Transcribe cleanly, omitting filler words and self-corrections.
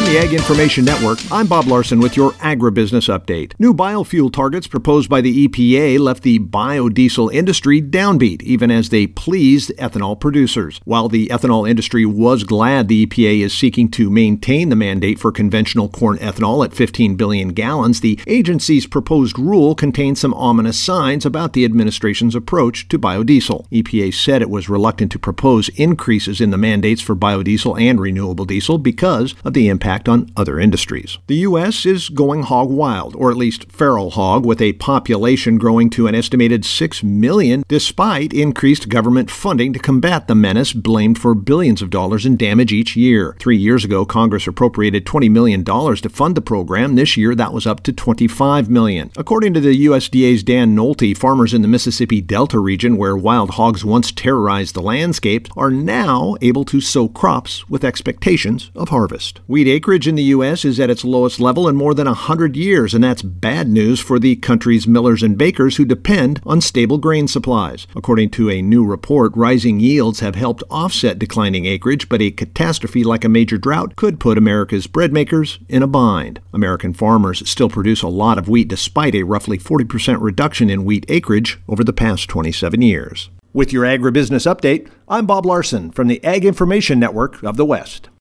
the Ag Information Network, I'm Bob Larson with your agribusiness update. New biofuel targets proposed by the EPA left the biodiesel industry downbeat, even as they pleased ethanol producers. While the ethanol industry was glad the EPA is seeking to maintain the mandate for conventional corn ethanol at 15 billion gallons, the agency's proposed rule contains some ominous signs about the administration's approach to biodiesel. EPA said it was reluctant to propose increases in the mandates for biodiesel and renewable diesel because of the impact on other industries. The U.S. is going hog wild, or at least feral hog, with a population growing to an estimated 6 million, despite increased government funding to combat the menace blamed for billions of dollars in damage each year. 3 years ago, Congress appropriated $20 million to fund the program. This year, that was up to $25 million. According to the USDA's Dan Nolte, farmers in the Mississippi Delta region, where wild hogs once terrorized the landscape, are now able to sow crops with expectations of harvest. Wheat acreage in the U.S. is at its lowest level in more than 100 years, and that's bad news for the country's millers and bakers who depend on stable grain supplies. According to a new report, rising yields have helped offset declining acreage, but a catastrophe like a major drought could put America's bread makers in a bind. American farmers still produce a lot of wheat despite a roughly 40% reduction in wheat acreage over the past 27 years. With your agribusiness update, I'm Bob Larson from the Ag Information Network of the West.